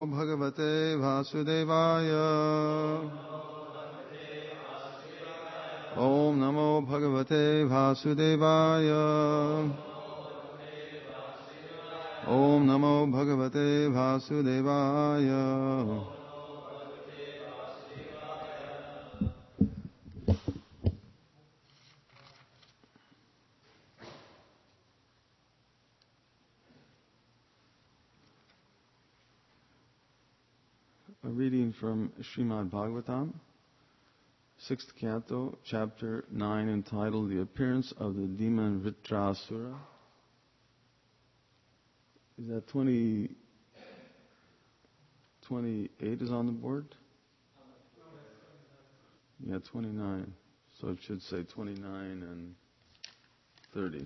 Bhagavate Vasudevaya. Om Namo Bhagavate Vasudevaya. Om Namo Bhagavate Vasudevaya. A reading from Srimad Bhagavatam, 6th Canto, Chapter 9, entitled The Appearance of the Demon Vritrasura. Is that 28 is on the board? Yeah, 29. So it should say 29 and 30.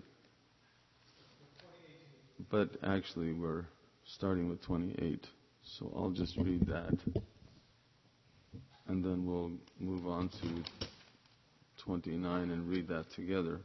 But actually we're starting with 28. So I'll just read that. And then we'll move on to 29 and read that together.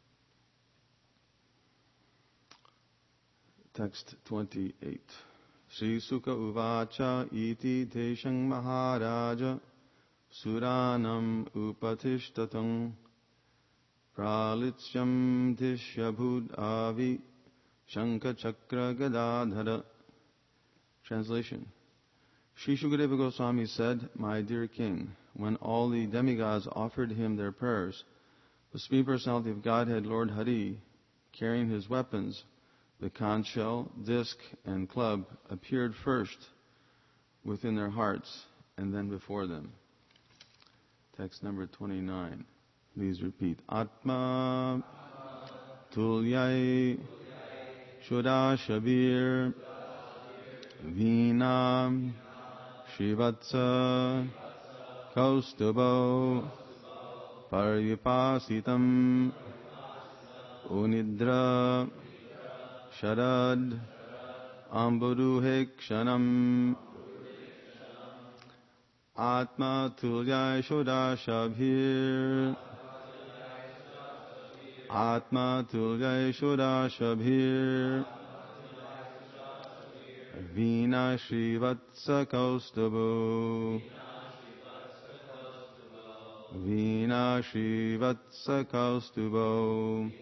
Text 28. Sri Sukha Uvacha iti Teshang Maharaja Suranam Upatishtatam Pralitsyam Tishyabhud Avi Shanka Chakra Gadadhara. Translation. Sri Shukadeva Goswami said, "My dear king, when all the demigods offered him their prayers, the Supreme Personality of Godhead, Lord Hari, carrying his weapons, the conch shell, disc, and club, appeared first within their hearts and then before them." Text number 29. Please repeat. Atma Tulyai Shuddha Shabir Veenam Shivatsa Kaustubho Parvipasitam Unidra Sharad Amburuhekshanam Atma Tulyai Shuddha Shabir Atma Tulyai Shuddha Shabir Veena Shrivatsa Kaustubho Veena Shrivatsa Kaustubho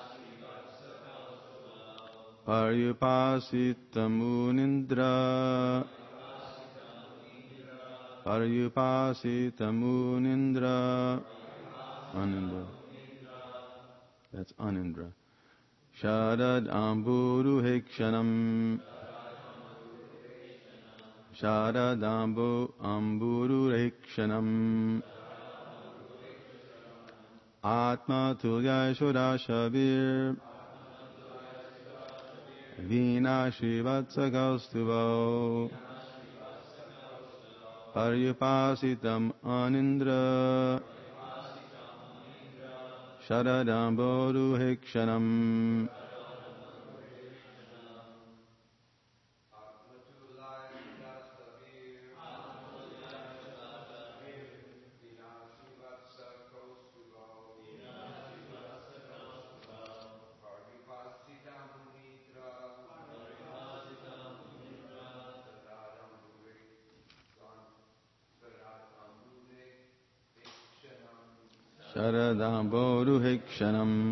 Paryupasitamunindra Paryupasitamunindra Anindra. That's Anindra. Sharad Amburuhekshanam Sharadambu Amburuhekshanam Atma Tulyai Shuddha Shabir Veena Shrivatsa Kaustubho Paryupasitam Anindra Sharadamburuhekshanam. Sharadamburuhekshanam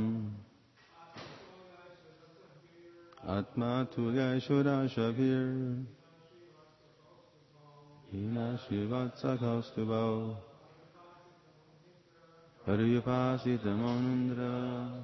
Atma Tulyai Shuddha Shabir Veena Shrivatsa Kaustubho Paryupasitam Anindra.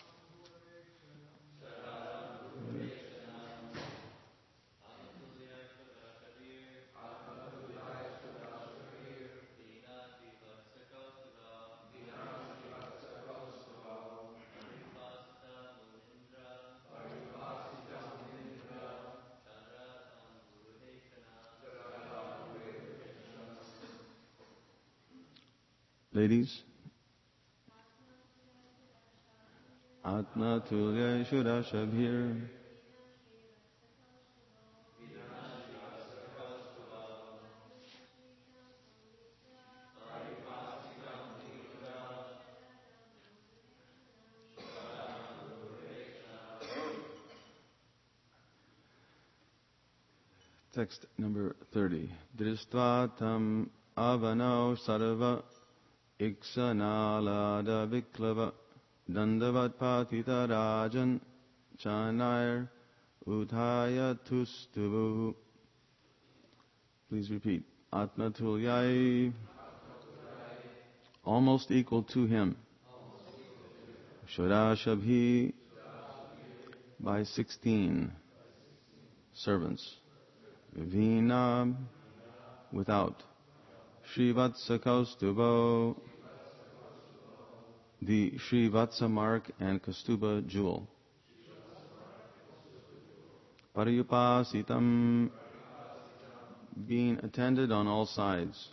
Ladies, Atma Tulyai Shuddha Shabir Text number 30. Drishtva tam avanau sarva iksanalada viklava dandavat patita rajan chanair uthaya tustuvu. Please repeat. Atmatulyai, almost equal to him. Shurashabhi, by 16 servants. Vina, without. Srivatsa Kaustubo, the Srivatsa mark and Kaustubha jewel. Parayupasitam, being attended on all sides.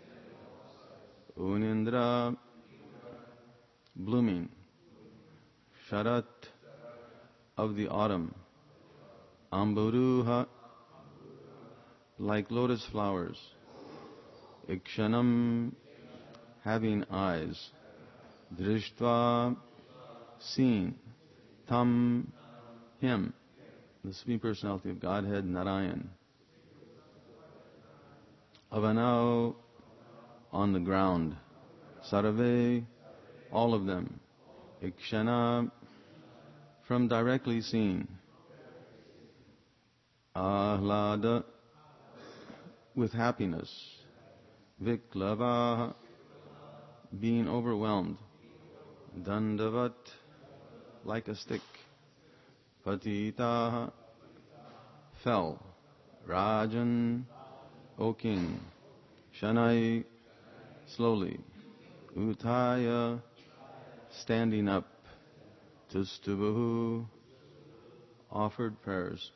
Unindra, blooming. Sharat, of the autumn. Amburuha, like lotus flowers. Ikshanam, having eyes. Drishtva, seeing. Tam, him, the Supreme Personality of Godhead, Narayan. Avanau, on the ground. Sarve, all of them. Ikshana, from directly seen. Ahlada, with happiness. Viklava, being overwhelmed. Dandavat, like a stick. Patita, fell. Rajan, O king. Shanai, slowly. Uthaya, standing up. Tustubahu, offered prayers.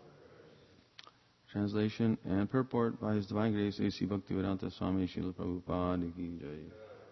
Translation and purport by His Divine Grace A.C. Bhaktivedanta Swami Srila Prabhupada Ki Jai.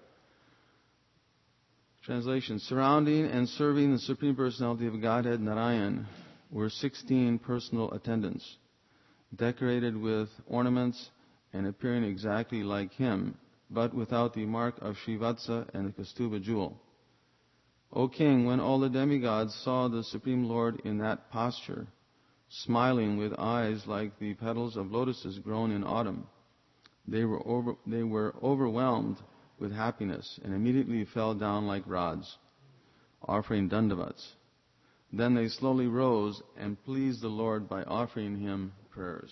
Translation. Surrounding and serving the Supreme Personality of Godhead Narayan were 16 personal attendants, decorated with ornaments and appearing exactly like him, but without the mark of Srivatsa and the Kaustubha jewel. O King, when all the demigods saw the Supreme Lord in that posture, smiling with eyes like the petals of lotuses grown in autumn, they were overwhelmed with happiness and immediately fell down like rods, offering dandavats. Then they slowly rose and pleased the Lord by offering him prayers.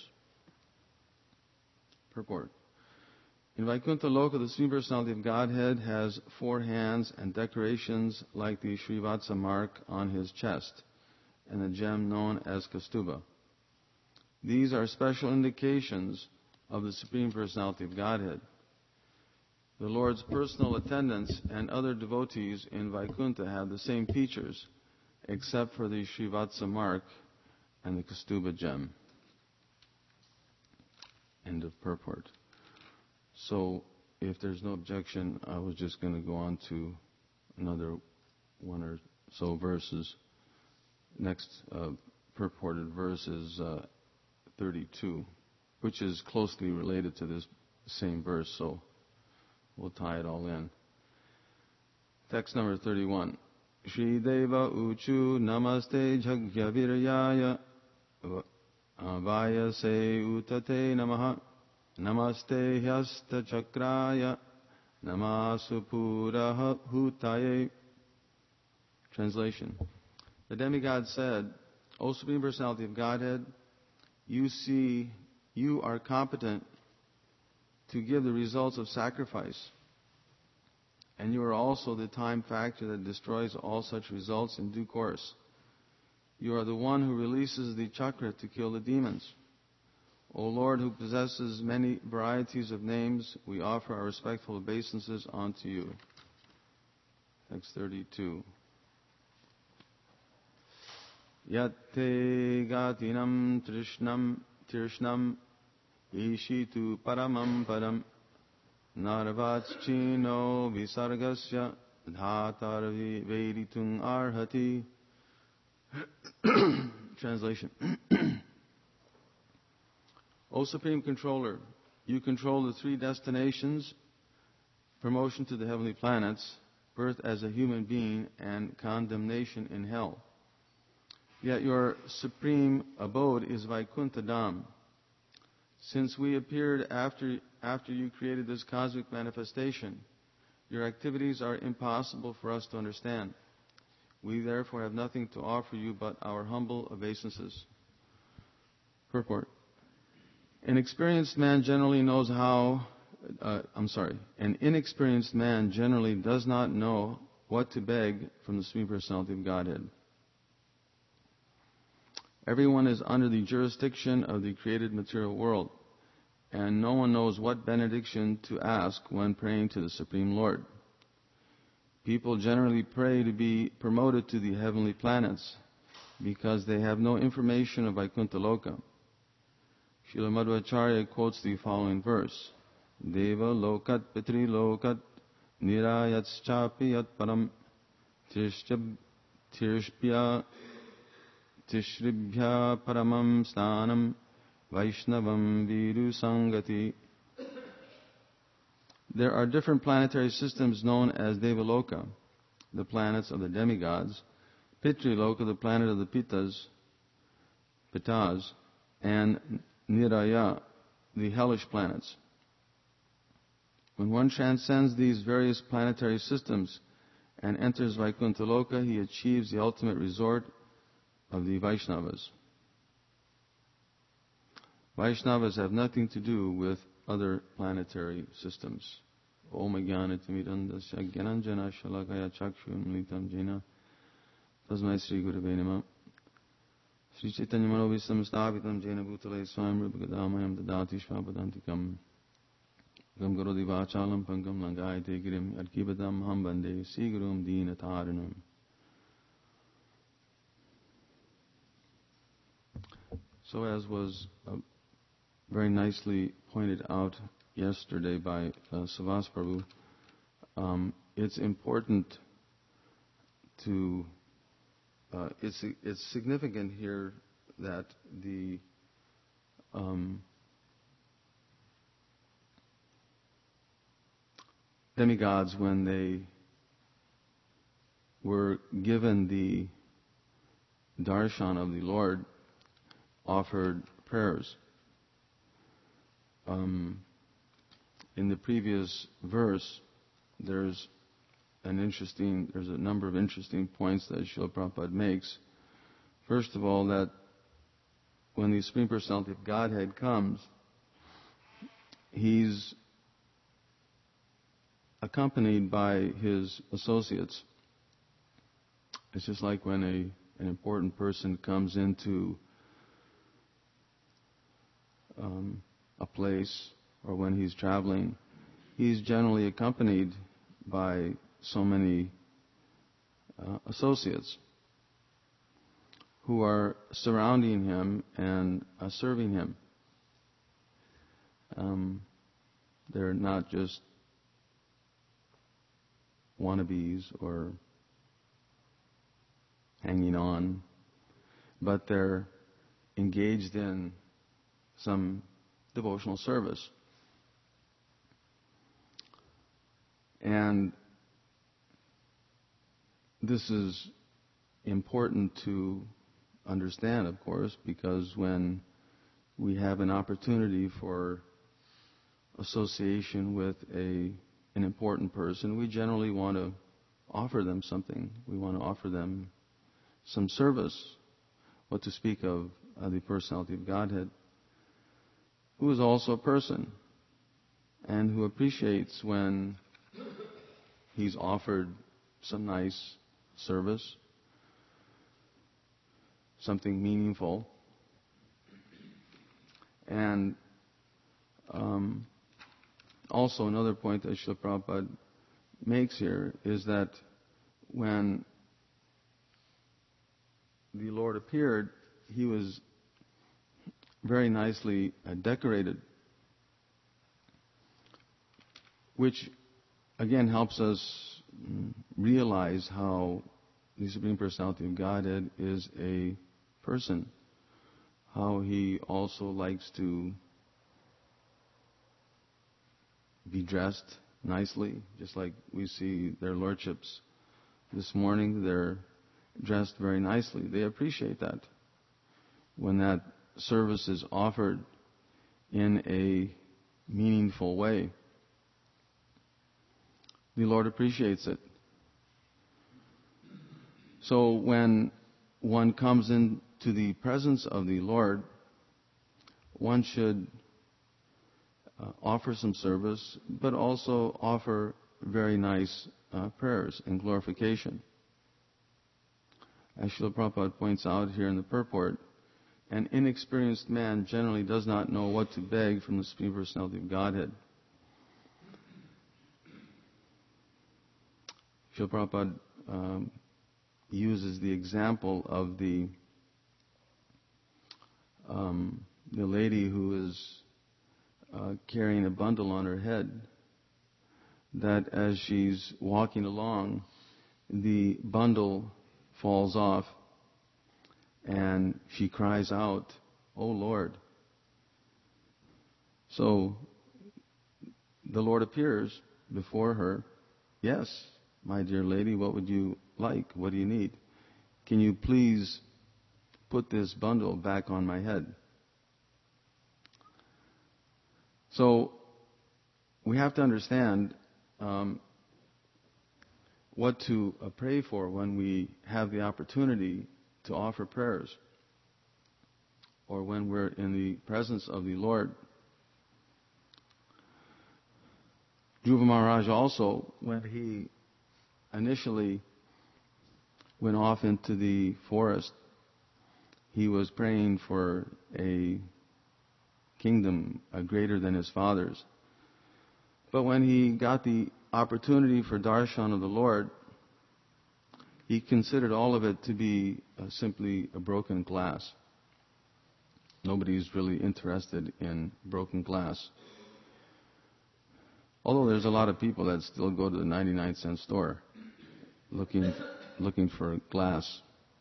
Purport. In Vaikuntha Loka, the Supreme Personality of Godhead has 4 hands and decorations like the Srivatsa mark on his chest and the gem known as Kaustubha. These are special indications of the Supreme Personality of Godhead. The Lord's personal attendants and other devotees in Vaikuntha have the same features, except for the Srivatsa mark and the Kaustubha gem. End of purport. So, if there's no objection, I was just going to go on to another 1 or so verses. Next purported verse is 32, which is closely related to this same verse, so we'll tie it all in. Text number 31. Shri Deva Uchu Namaste Jagya Viryaya Vayase Utate Namaha Namaste Hyasta Chakraya Namasupura Hutaye. Translation. The demigod said, O Supreme Personality of Godhead, you are competent to give the results of sacrifice, and you are also the time factor that destroys all such results in due course. You are the one who releases the chakra to kill the demons. O Lord, who possesses many varieties of names, we offer our respectful obeisances unto you. Text 32. Yatte gatinam trishnam ishitu paramam param narvatschino visargasya dhatar veditung arhati. Translation. O Supreme Controller, you control the 3 destinations, promotion to the heavenly planets, birth as a human being, and condemnation in hell. Yet your supreme abode is Vaikuntha Dham. Since we appeared after you created this cosmic manifestation, your activities are impossible for us to understand. We therefore have nothing to offer you but our humble obeisances. Purport. An inexperienced man generally does not know what to beg from the Supreme Personality of Godhead. Everyone is under the jurisdiction of the created material world, and no one knows what benediction to ask when praying to the Supreme Lord. People generally pray to be promoted to the heavenly planets because they have no information of Vaikuntha Loka. Srila Madhvacharya quotes the following verse: Deva lokat pitri lokat nirayatschapi yat param tirshbhya tishribhya paramam snanam vaishnavam vidu sangati. There are different planetary systems known as Devaloka, the planets of the demigods, Pitriloka, the planet of the Pitas, and Niraya, the hellish planets. When one transcends these various planetary systems and enters Vaikuntha Loka, he achieves the ultimate resort of the Vaishnavas. Vaishnavas have nothing to do with other planetary systems. Om Jnanatimidandasya Gyananjana Shalakaya Chakshun Militam Jena Tasmai Sri Gurave Nama Sri Chaitanya Manovisam Stavitam Jena Bhutale Swam Rupagadhamayam Dadati Shvapadantikam Gam Garodi Vachalam Pankam Langayate Girim Adkibadam Hambande Sigurum Deenataranam. So as was very nicely pointed out yesterday by Savas Prabhu, it's important to, it's significant here that the demigods, when they were given the darshan of the Lord, offered prayers. In the previous verse, there's a number of interesting points that Srila Prabhupada makes. First of all, that when the Supreme Personality of Godhead comes, he's accompanied by his associates. It's just like when an important person comes into a place, or when he's traveling, he's generally accompanied by so many associates who are surrounding him and serving him. They're not just wannabes or hanging on, but they're engaged in some devotional service. And this is important to understand, of course, because when we have an opportunity for association with an important person, we generally want to offer them something. We want to offer them some service. What to speak of the Personality of Godhead, who is also a person and who appreciates when he's offered some nice service, something meaningful. And also another point that Srila Prabhupada makes here is that when the Lord appeared, he was very nicely decorated, which again helps us realize how the Supreme Personality of Godhead is a person, how he also likes to be dressed nicely, just like we see their lordships this morning. They're dressed very nicely. They appreciate that. When that service is offered in a meaningful way. The Lord appreciates it. So when one comes into the presence of the Lord, one should offer some service, but also offer very nice prayers and glorification. As Srila Prabhupada points out here in the purport, an inexperienced man generally does not know what to beg from the Supreme Personality of Godhead. Srila Prabhupada uses the example of the lady who is carrying a bundle on her head, that as she's walking along, the bundle falls off and she cries out, "Oh Lord." So the Lord appears before her. "Yes, my dear lady, what would you like? What do you need? Can you please put this bundle back on my head?" So we have to understand what to pray for when we have the opportunity to offer prayers, or when we're in the presence of the Lord. Dhruva Maharaj also, when he initially went off into the forest, he was praying for a kingdom greater than his father's. But when he got the opportunity for darshan of the Lord, he considered all of it to be simply a broken glass. Nobody's really interested in broken glass. Although there's a lot of people that still go to the 99-cent store looking for glass.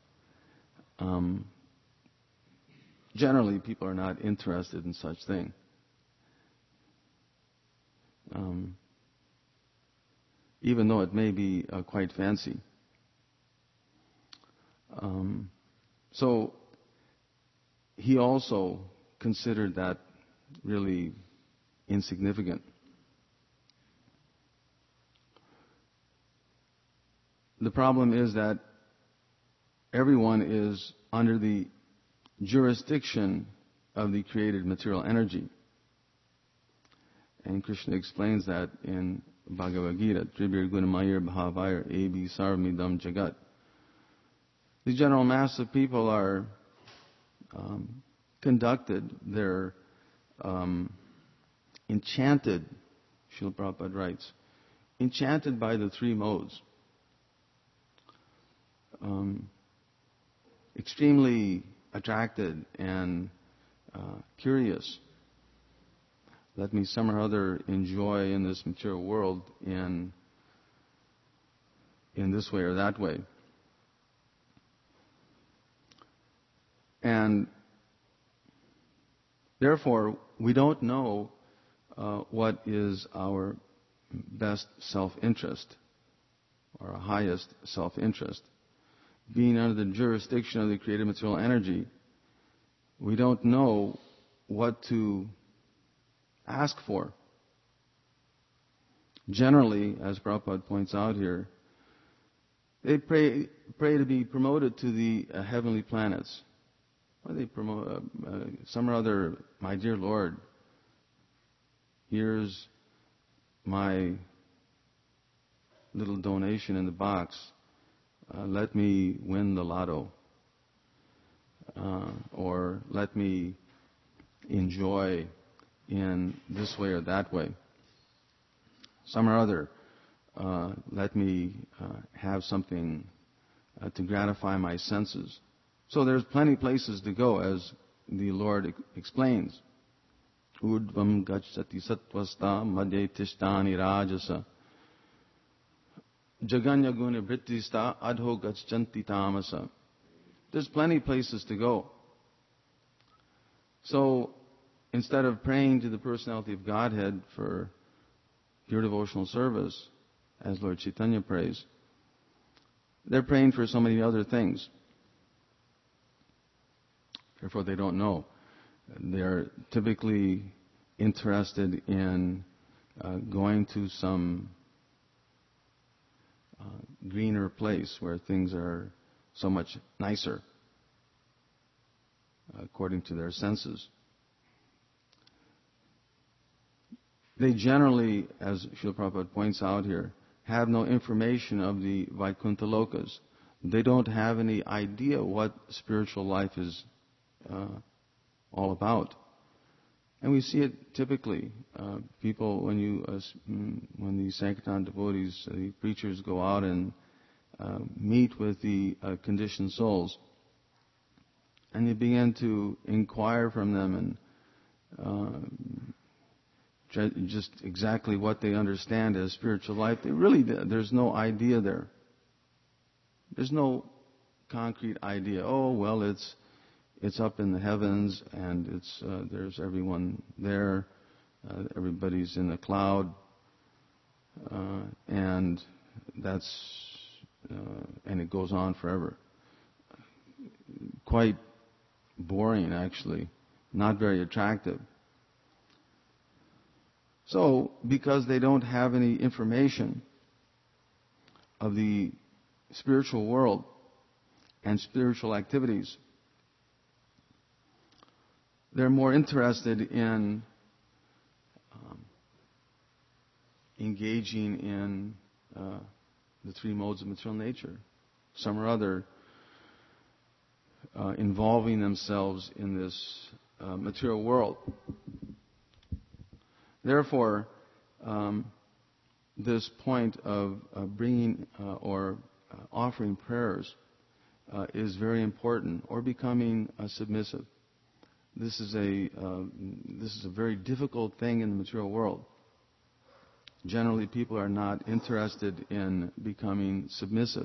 Generally, people are not interested in such thing. Even though it may be quite fancy. So he also considered that really insignificant. The problem is that everyone is under the jurisdiction of the created material energy. And Krishna explains that in Bhagavad Gita, Tribir Gunamayir Bhavayir Ebi Sarvamidam Jagat. The general mass of people are conducted, they're enchanted, Srila Prabhupada writes, enchanted by the three modes. Extremely attracted and curious. Let me some or other enjoy in this material world in this way or that way. And therefore, we don't know what is our best self-interest or our highest self-interest. Being under the jurisdiction of the created material energy, we don't know what to ask for. Generally, as Prabhupada points out here, they pray to be promoted to the heavenly planets. Or they promote some or other, "My dear Lord, here's my little donation in the box. Let me win the lotto." Or let me enjoy in this way or that way. Some or other, let me have something to gratify my senses. So there's plenty of places to go, as the Lord explains. Urdvam gacchati sattvasta madhye tishtani rajasa jaganya guna vrittista adho gacchanti tamasa. There's plenty of places to go. So instead of praying to the Personality of Godhead for pure devotional service, as Lord Chaitanya prays, they're praying for so many other things. Therefore, they don't know. They're typically interested in going to some greener place where things are so much nicer, according to their senses. They generally, as Srila Prabhupada points out here, have no information of the Vaikuntha Lokas. They don't have any idea what spiritual life is all about. And we see it typically. People, when the Sankirtan devotees, the preachers go out and meet with the conditioned souls, and you begin to inquire from them and just exactly what they understand as spiritual life. There's no idea there. There's no concrete idea. Oh, well, it's up in the heavens, and there's everyone there. Everybody's in the cloud, and it goes on forever. Quite boring, actually. Not very attractive. So, because they don't have any information of the spiritual world and spiritual activities, they're more interested in engaging in the three modes of material nature, some or other, involving themselves in this material world. Therefore, this point of bringing or offering prayers is very important, or becoming submissive. This is a very difficult thing in the material world. Generally, people are not interested in becoming submissive.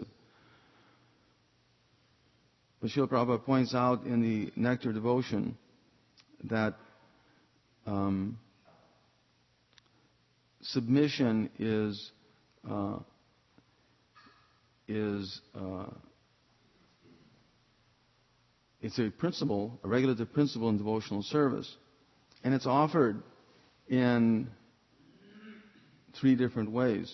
But Srila Prabhupada points out in the Nectar Devotion that submission is it's a principle, a regulative principle in devotional service, and it's offered in three different ways.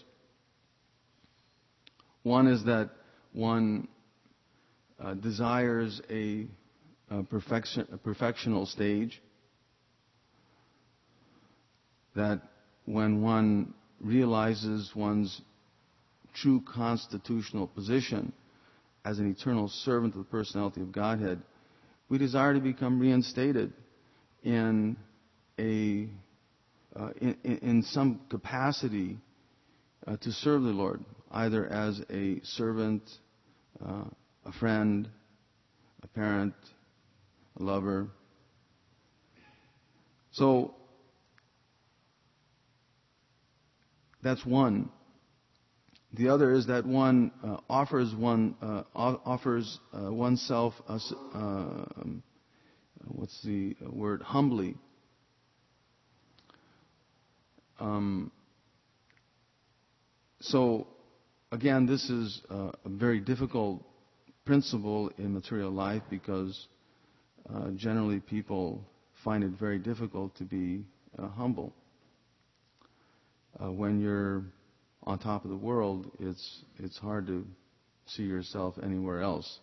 One is that one desires a perfectional stage, that when one realizes one's true constitutional position as an eternal servant of the personality of Godhead, we desire to become reinstated in some capacity to serve the Lord, either as a servant, a friend, a parent, a lover. So that's one. The other is that one offers oneself, what's the word, humbly. So, again, this is a very difficult principle in material life, because generally people find it very difficult to be humble. When you're on top of the world, it's hard to see yourself anywhere else.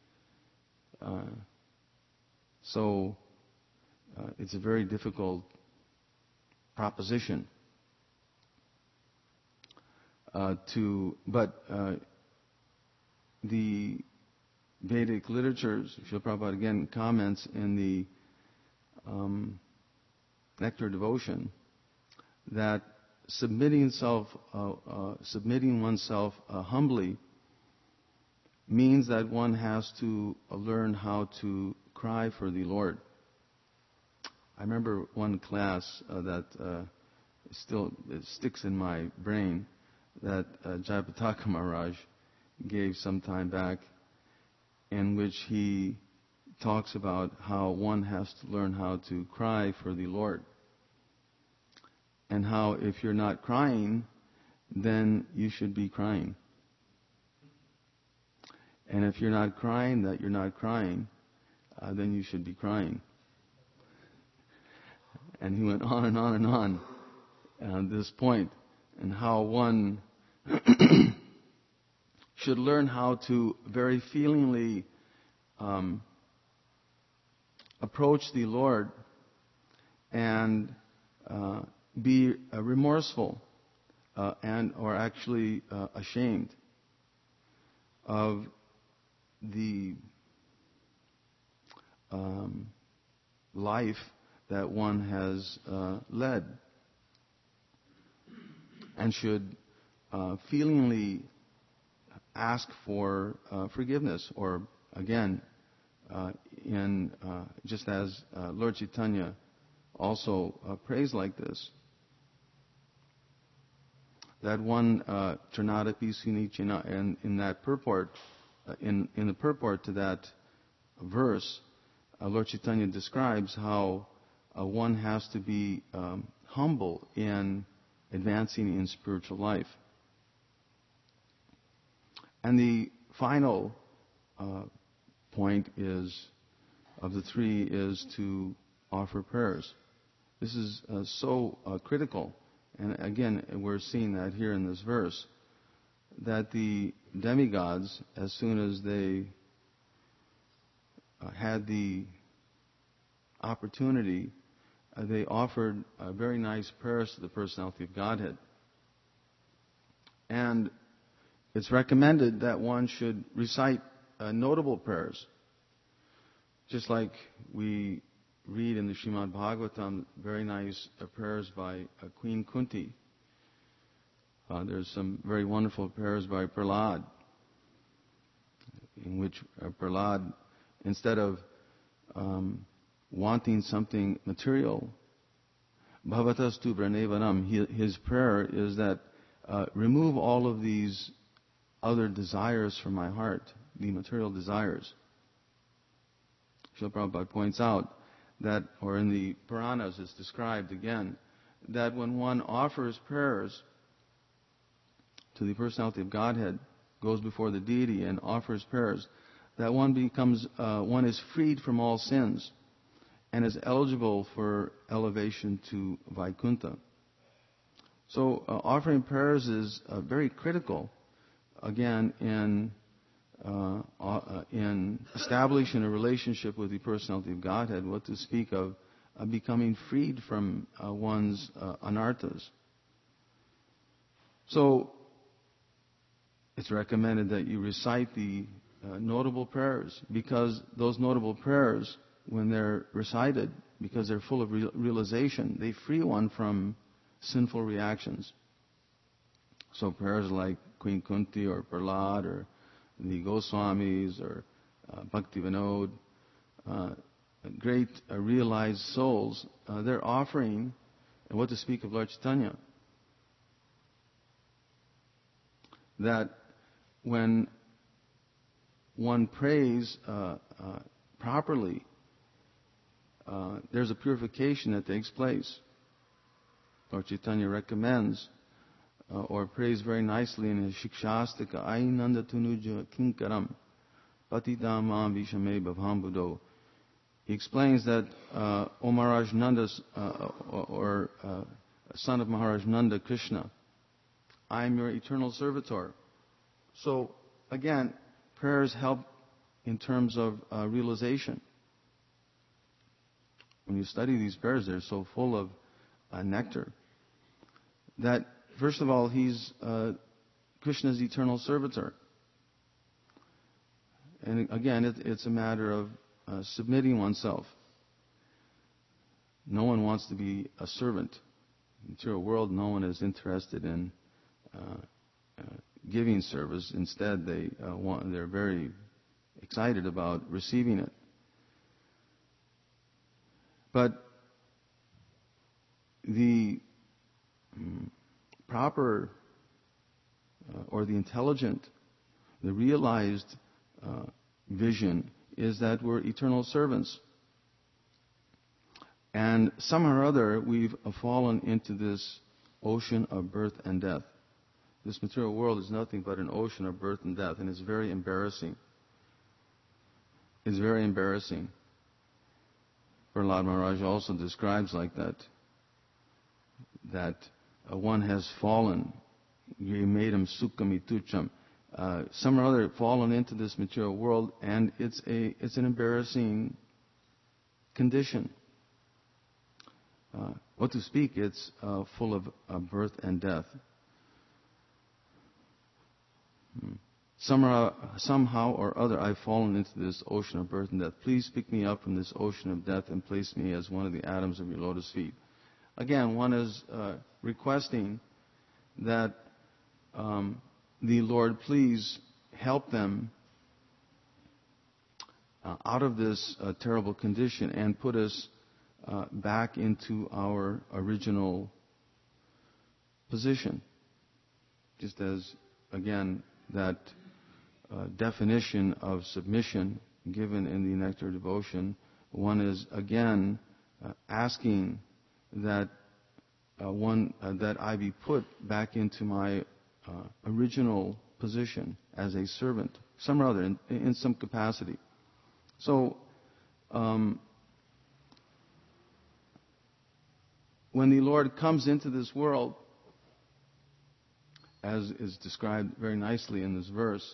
So it's a very difficult proposition. But the Vedic literatures, Srila Prabhupada again comments in the Nectar Devotion, that submitting oneself humbly means that one has to learn how to cry for the Lord. I remember one class that it sticks in my brain, that Jayapataka Maharaj gave some time back, in which he talks about how one has to learn how to cry for the Lord. And how if you're not crying, then you should be crying. And if you're not crying, then you should be crying. And he went on and on and on at this point, and how one should learn how to very feelingly approach the Lord and be remorseful and or actually ashamed of the life that one has led, and should feelingly ask for forgiveness, or again, just as Lord Chaitanya also prays like this, that one Trinadapi Sunichina, and in that purport, in the purport to that verse, Lord Chaitanya describes how one has to be humble in advancing in spiritual life. And the final point of the three is to offer prayers. This is so critical, and again, we're seeing that here in this verse, that the demigods, as soon as they had the opportunity, they offered very nice prayers to the Personality of Godhead. And it's recommended that one should recite notable prayers. Just like we read in the Srimad Bhagavatam, very nice prayers by Queen Kunti. There's some very wonderful prayers by Prahlad, in which Prahlad, instead of wanting something material, Bhavatastu Pranevanam, his prayer is that remove all of these other desires from my heart, the material desires. Srila Prabhupada points out that, or in the Puranas it's described again, that when one offers prayers to the Personality of Godhead, goes before the deity and offers prayers, that one is freed from all sins and is eligible for elevation to Vaikuntha. So offering prayers is very critical, again, in establishing a relationship with the Personality of Godhead, what to speak of becoming freed from one's anarthas. So it's recommended that you recite the notable prayers, because those notable prayers, when they're recited, because they're full of realization, they free one from sinful reactions. So prayers like Queen Kunti or Prahlad or the Goswamis or Bhakti Vinod, great realized souls, they're offering, and what to speak of Lord Chaitanya, that when one prays properly, there's a purification that takes place. Lord Chaitanya recommends or prays very nicely in his Shikshastika, Ainanda Tunuja Kinkaram Patidama Vishame Bhavambudo. He explains that O Maharaj Nanda's, or son of Maharaj Nanda, Krishna, I am your eternal servitor. So, again, prayers help in terms of realization. When you study these prayers, they're so full of nectar that, first of all, he's Krishna's eternal servitor. And again, it's a matter of submitting oneself. No one wants to be a servant. In the material world, no one is interested in giving service. Instead, they're very excited about receiving it. But the proper or the intelligent, the realized vision is that we're eternal servants. And somehow or other, we've fallen into this ocean of birth and death. This material world is nothing but an ocean of birth and death, and it's very embarrassing. It's very embarrassing. Prahlad Maharaj also describes like that one has fallen, yemedam sukham itucham, some or other fallen into this material world, and it's an embarrassing condition. What to speak, it's full of birth and death. Somehow or other I've fallen into this ocean of birth and death. Please pick me up from this ocean of death and place me as one of the atoms of your lotus feet. Again, one is requesting that the Lord please help them out of this terrible condition and put us back into our original position. Just as, again, that definition of submission given in the Nectar Devotion, one is again asking that that I be put back into my original position as a servant, some or other, in some capacity. So, when the Lord comes into this world, as is described very nicely in this verse,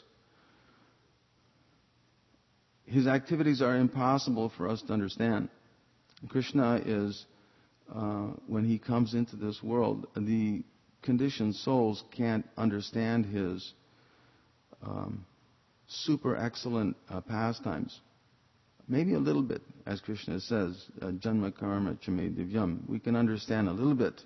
His activities are impossible for us to understand. Krishna is, when He comes into this world, the conditioned souls can't understand His super excellent pastimes. Maybe a little bit, as Krishna says, Janma Karma Chame Divyam. We can understand a little bit.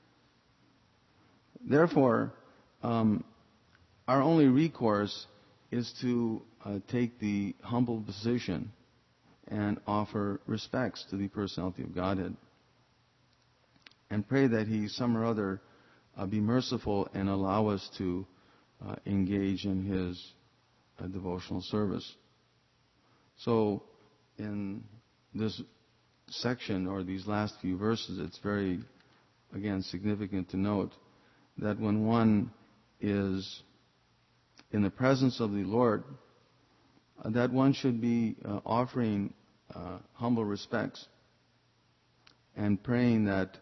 Therefore, our only recourse is to take the humble position and offer respects to the personality of Godhead and pray that He, some or other, be merciful and allow us to engage in His devotional service. So, in this section, or these last few verses, it's very, again, significant to note that when one is in the presence of the Lord, that one should be offering humble respects and praying that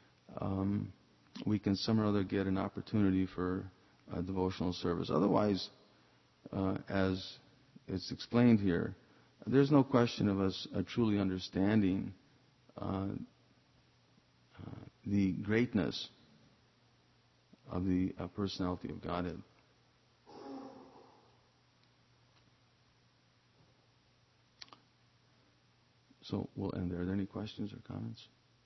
we can some or other get an opportunity for devotional service. Otherwise, as it's explained here, there's no question of us truly understanding the greatness of the personality of Godhead. So we'll end there. Are there any questions or comments?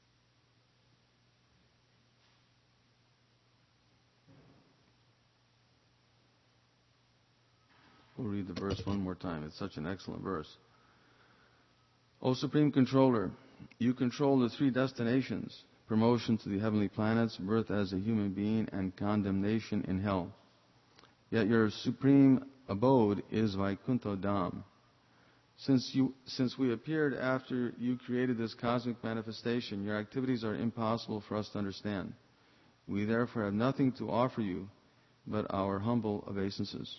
We'll read the verse one more time. It's such an excellent verse. O Supreme Controller, you control the three destinations: promotion to the heavenly planets, birth as a human being, and condemnation in hell. Yet your supreme abode is Vaikuntha Dham. Since we appeared after you created this cosmic manifestation, your activities are impossible for us to understand. We therefore have nothing to offer you but our humble obeisances.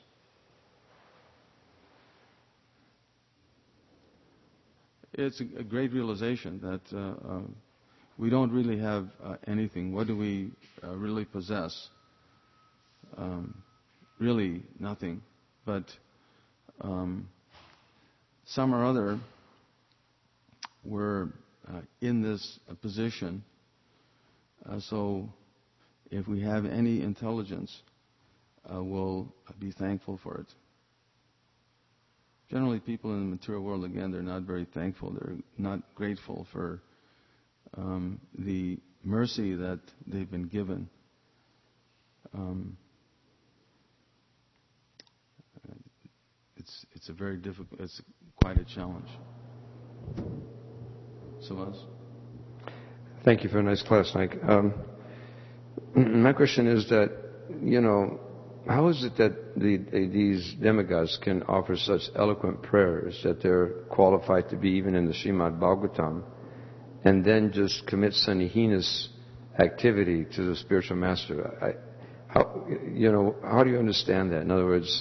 It's a great realization that we don't really have anything. What do we really possess? Really nothing. But some or other, we're in this position. So if we have any intelligence, we'll be thankful for it. Generally, people in the material world, again, they're not very thankful. They're not grateful for the mercy that they've been given. It's a very difficult. It's quite a challenge. Savas? Thank you for a nice class, Mike. My question is that, how is it that these demigods can offer such eloquent prayers that they're qualified to be even in the Srimad Bhagavatam, and then just commit some heinous activity to the spiritual master? How do you understand that? In other words,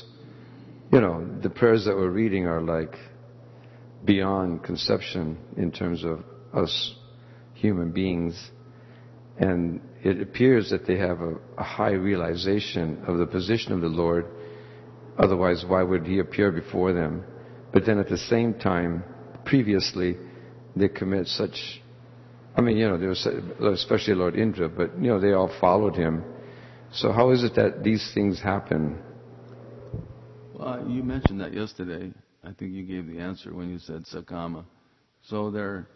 the prayers that we're reading are like beyond conception in terms of us human beings. And it appears that they have a high realization of the position of the Lord. Otherwise, why would He appear before them? But then at the same time, previously, they commit such... there was, especially Lord Indra, but, they all followed him. So how is it that these things happen? Well, you mentioned that yesterday. I think you gave the answer when you said Sakama. So they're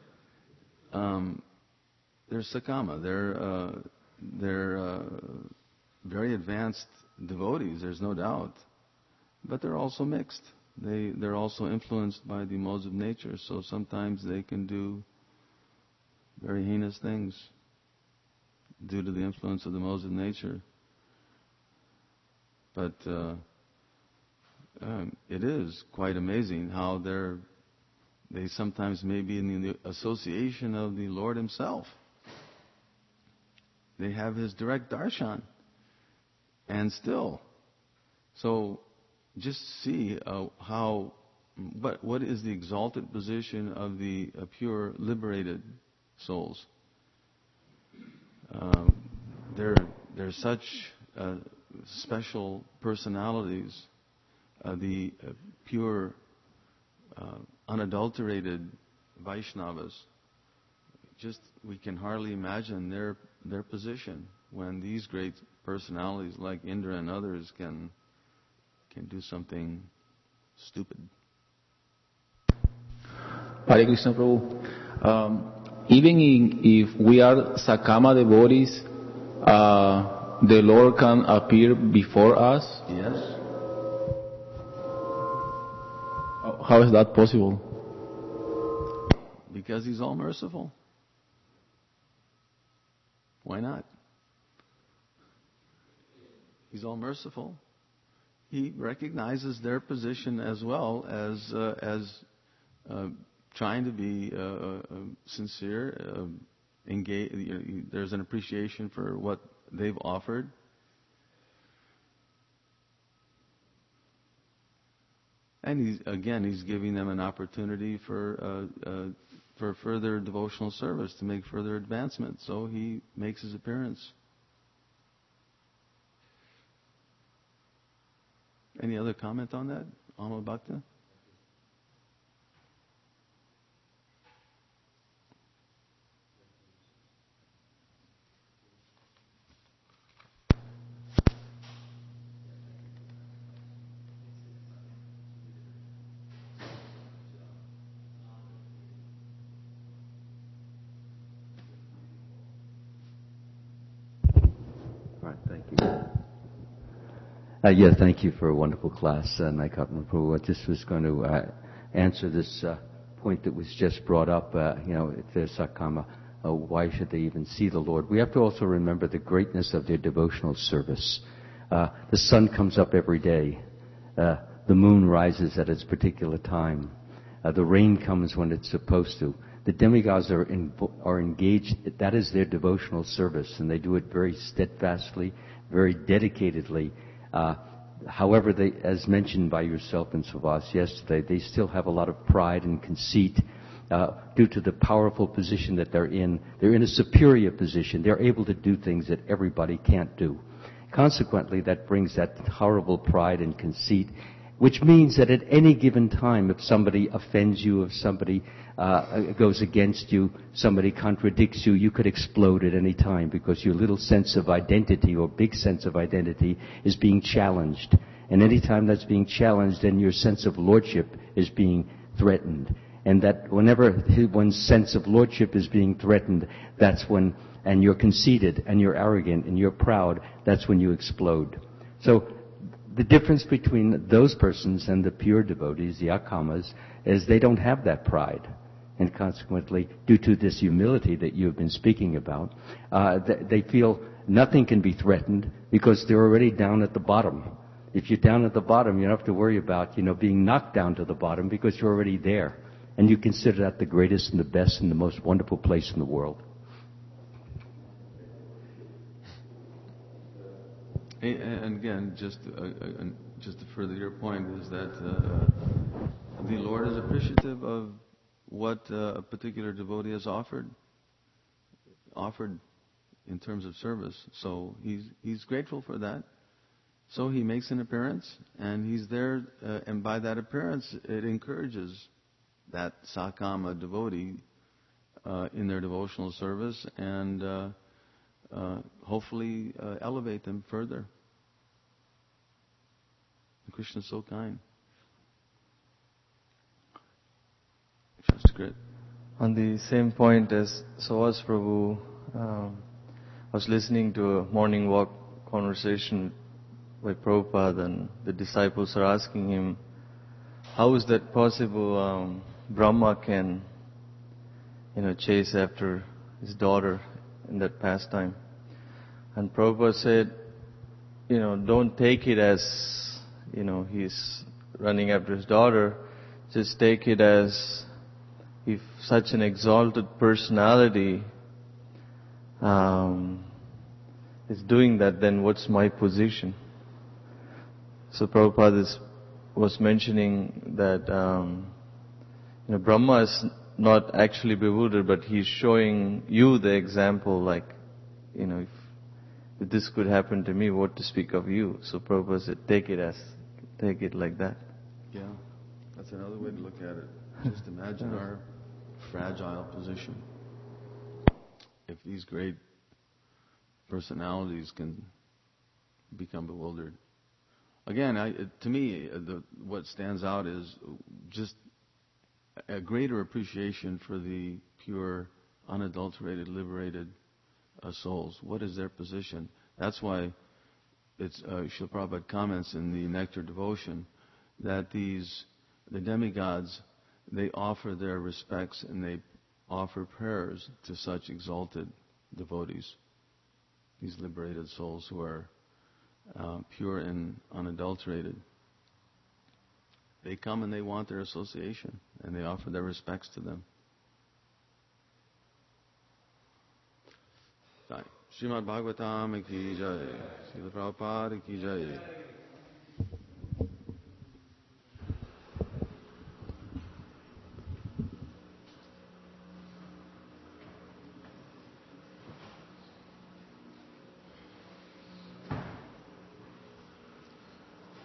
Sakama. They're very advanced devotees. There's no doubt, but they're also mixed. They're also influenced by the modes of nature. So sometimes they can do very heinous things due to the influence of the modes of nature. But it is quite amazing how they sometimes may be in the association of the Lord Himself. They have His direct darshan. And still. So just see what is the exalted position of the pure liberated souls. They're such special personalities. The pure, unadulterated Vaishnavas. We can hardly imagine their position when these great personalities like Indra and others can do something stupid. Hare Krishna Prabhu. Even if we are Sakama devotees, the Lord can appear before us? Yes. How is that possible? Because He's all merciful. Why not? He's all merciful. He recognizes their position as well as trying to be sincere, engage. There's an appreciation for what they've offered. And he's giving them an opportunity for further devotional service, to make further advancement. So He makes His appearance. Any other comment on that, Amma Bhakta? Thank you. Thank you for a wonderful class, Naikatma Prabhu. I just was going to answer this point that was just brought up. If there's Sakama, why should they even see the Lord? We have to also remember the greatness of their devotional service. The sun comes up every day. The moon rises at its particular time. The rain comes when it's supposed to. The demigods are engaged. That is their devotional service, and they do it very steadfastly, very dedicatedly. However, they, as mentioned by yourself and Savas yesterday, they still have a lot of pride and conceit due to the powerful position that they're in. They're in a superior position. They're able to do things that everybody can't do. Consequently, that brings that horrible pride and conceit, which means that at any given time, if somebody offends you, if somebody goes against you, somebody contradicts you, you could explode at any time because your little sense of identity or big sense of identity is being challenged. And any time that's being challenged, then your sense of lordship is being threatened. And that whenever one's sense of lordship is being threatened, that's when, and you're conceited and you're arrogant and you're proud, that's when you explode. So the difference between those persons and the pure devotees, the akamas, is they don't have that pride. And consequently, due to this humility that you've been speaking about, they feel nothing can be threatened because they're already down at the bottom. If you're down at the bottom, you don't have to worry about, being knocked down to the bottom because you're already there. And you consider that the greatest and the best and the most wonderful place in the world. And again, just to further your point, is that the Lord is appreciative of what a particular devotee has offered in terms of service. So he's grateful for that. So he makes an appearance, and he's there, and by that appearance, it encourages that Sakama devotee in their devotional service, and hopefully elevate them further. Krishna is so kind. That's great. On the same point as Sawaz Prabhu, I was listening to a morning walk conversation by Prabhupada, and the disciples are asking him, how is that possible? Brahma can, chase after his daughter in that pastime. And Prabhupada said, don't take it as, he's running after his daughter. Just take it as if such an exalted personality is doing that, then what's my position? So Prabhupada was mentioning that Brahma is not actually bewildered, but he's showing you the example, like, if this could happen to me, what to speak of you? So Prabhupada said, take it like that. Yeah, that's another way to look at it. Just imagine our fragile position. If these great personalities can become bewildered. Again, to me, what stands out is just a greater appreciation for the pure, unadulterated, liberated souls. What is their position? That's why Srila Prabhupada comments in the Nectar Devotion that the demigods, they offer their respects and they offer prayers to such exalted devotees, these liberated souls who are pure and unadulterated. They come and they want their association, and they offer their respects to them. Srimad Bhagavatam ki jai, Srila Prabhupada ki jai.